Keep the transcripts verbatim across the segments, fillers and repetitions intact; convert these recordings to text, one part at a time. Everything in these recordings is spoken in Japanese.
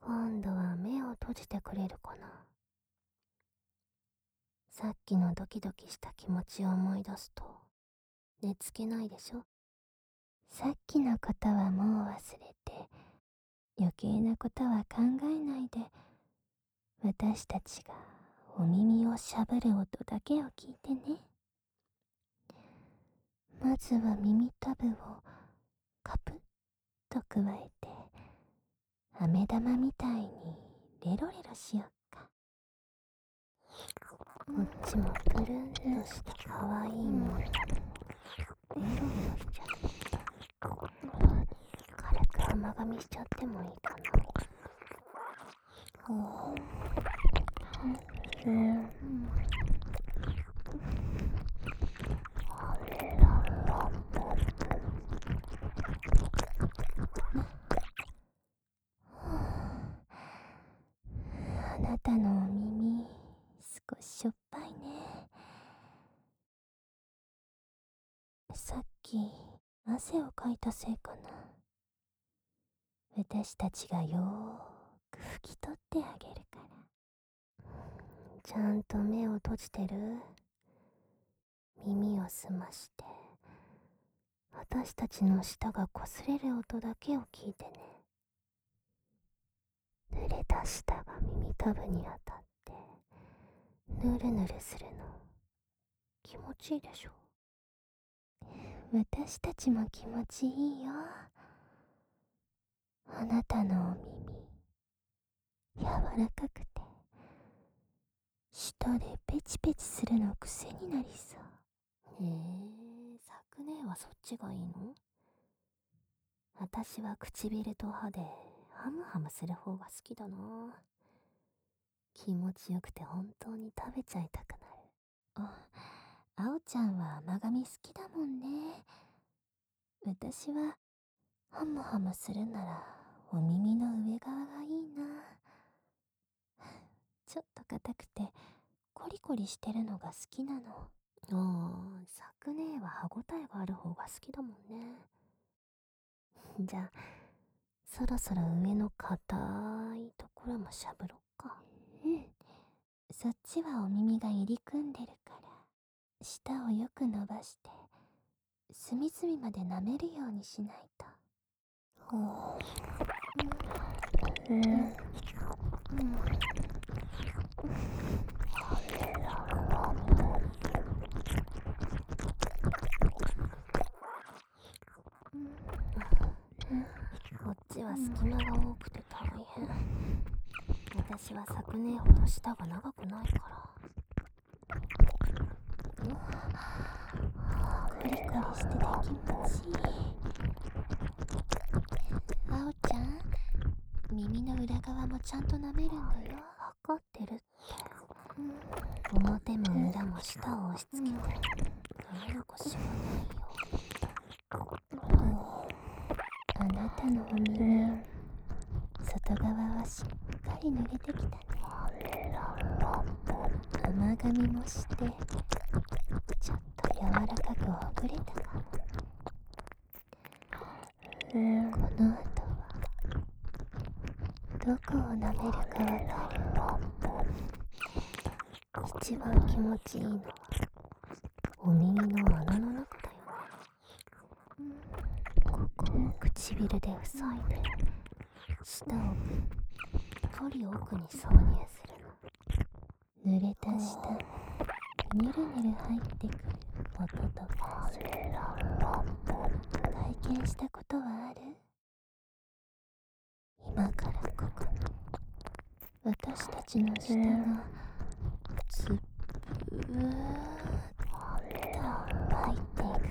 今度は目を閉じてくれるかな。さっきのドキドキした気持ちを思い出すと寝つけないでしょ。さっきのことはもう忘れて、余計なことは考えないで、私たちがお耳をしゃぶる音だけを聞いてね。まずは耳たぶをカプッとくわえて、飴玉みたいにレロレロしよっか。こっちもプルンとしたかわいい耳、レロレロしちゃう。軽く甘噛みしちゃってもいいかな。おー、うん、あなたのお耳、少ししょっぱいね。さっき汗をかいたせいかな。私たちがよーく拭き取ってあげるから。ちゃんと目を閉じてる？耳を澄まして、私たちの舌が擦れる音だけを聞いてね。濡れた舌が耳たぶに当たってぬるぬるするの気持ちいいでしょ。私たちも気持ちいいよ。あなたのお耳、柔らかくて舌でペチペチするの癖になりそう。へえ、昨年はそっちがいいの？私は唇と歯でハムハムする方が好きだな。気持ちよくて本当に食べちゃいたくなる。あ、あおちゃんは甘噛み好きだもんね。私はハムハムするならお耳の上側がいいな。ちょっと硬くてコリコリしてるのが好きなの。ああ、昨年は歯ごたえがある方が好きだもんね。じゃあそろそろ上の硬いところもしゃぶろっか。うん、そっちはお耳が入り組んでるから舌をよく伸ばして隅々まで舐めるようにしないと。ほう、うん、うん、うん、こっちは隙間が多くて大変。私は昨年ほど舌が長くないから。コリコリしてて気持ちいい。あおちゃん、耳の裏側もちゃんと舐めるんだよ。わかってるって。表も裏も舌を押し付けて舐める腰はないよ。あなたのお耳、外側はしっかり濡れてきたね。甘噛みもしてちょっと柔らかくほぐれたかも。この後はどこを舐めるかわかる？一番気持ちいいのはお耳の穴の中だよね。ここを唇で塞いで舌をぷっくり奥に挿入するの。濡れた舌、ぬるぬる入ってくる音とか体験したことはある？今からここに私たちの舌がつぶーっと入っていくからね。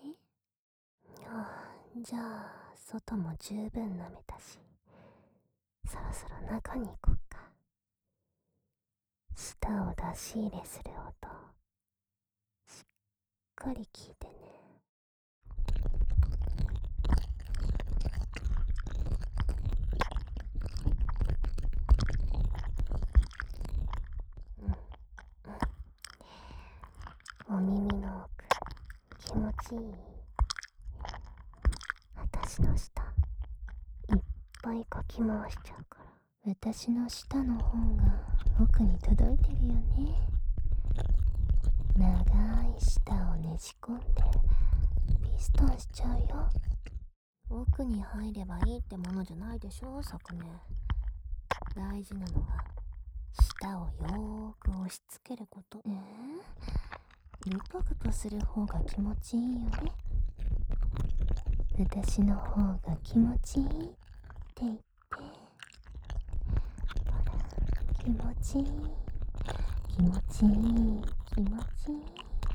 ああ、じゃあ外も十分舐めたし、そろそろ中に行こっか。舌を出し入れする音しっかり聞いてね。うん、お耳の奥気持ちいい？私の舌いっぱいかき回しちゃうから私の舌の方が奥に届いてるよね。長い舌をねじ込んでピストンしちゃうよ。奥に入ればいいってものじゃないでしょ、昨年。大事なのは舌をよーく押し付けること。えー、グポグポする方が気持ちいいよね。私の方が気持ちいいって言って。ほら、気持ちいい。気持ちいい。気持ちいい。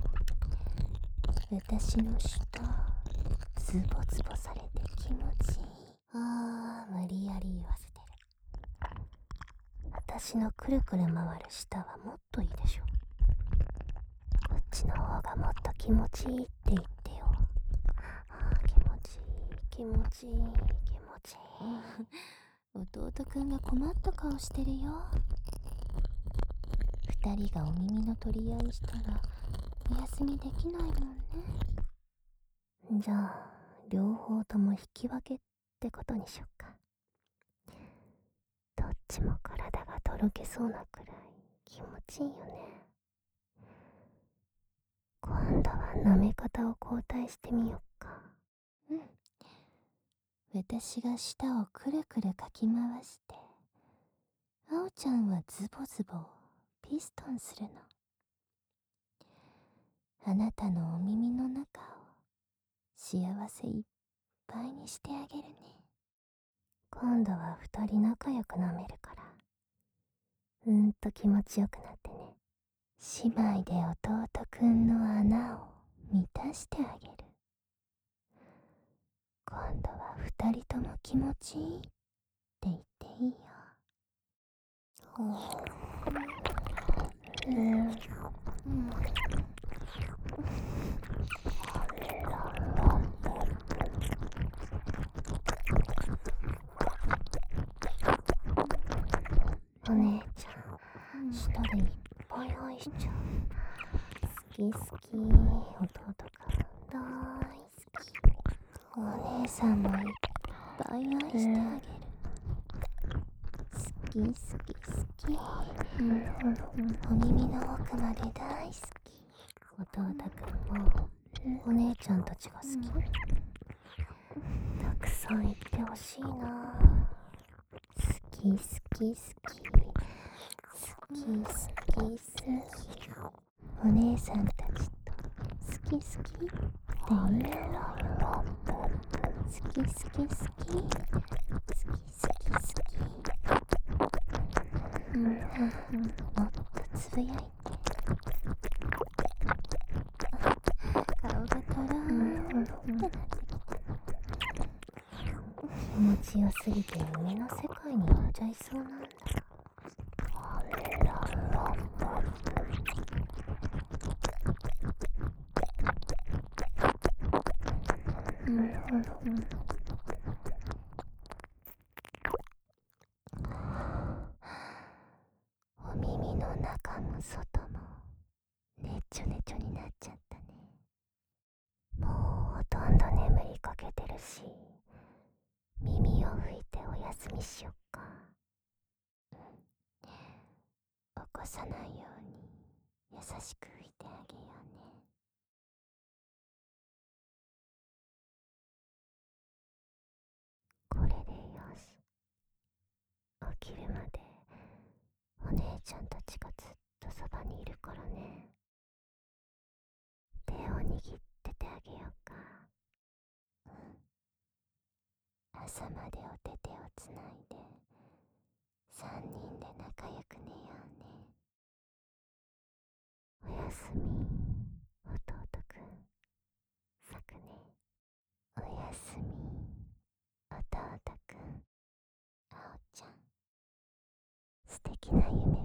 私の舌、ズボズボされて気持ちいい。あー、無理やり言わせてる。私のくるくる回る舌はもっといいでしょ。こっちの方がもっと気持ちいいって言ってよ。あー、気持ちいい、気持ちいい、気持ちいい。弟くんが困った顔してるよ。二人がお耳の取り合いしたらお休みできないもんね。じゃあ両方とも引き分けってことにしよっか。どっちも体がとろけそうなくらい気持ちいいよね。今度は舐め方を交代してみよっか。うん。私が舌をくるくるかき回して、あおちゃんはズボズボピストンするの。あなたのお耳の中を幸せいっぱいにしてあげるね。今度は二人仲良く舐めるから、うんと気持ちよくなってね。姉妹で弟くんの穴を満たしてあげる。今度は二人とも気持ちいいって言っていいよ。うん、うん、お姉ちゃん、舌でいっぱい愛しちゃう。好き好き、弟が大好き。お姉さんもいっぱい愛してあげる。好き好き好き、うん、お耳の奥まで大好き。弟くんもお姉ちゃんたちが好き。たくさん言ってほしいな。好き好き好き好き好き好き、お姉さんたちと好き好きって言うよ。好き好き好き好き好き好き好き、うん、もっとつぶやいて。顔がとろーってなってきた。気持ちよすぎて夢の世界に行っちゃいそうなんだ。うんうんうん。お耳の中も外もねちょねちょになっちゃったね。もうほとんど眠りかけてるし、耳を拭いてお休みしよっか。うん、起こさないように優しく拭いてあげようね。これでよし。起きるまでお姉ちゃんたちがずっとそばにいるからね。手を握っててあげようか。うん、朝までお手手をつないで三人で仲良く寝ようね。おやすみ、弟くん。さくね。おやすみ、弟くん。あおちゃん。素敵な夢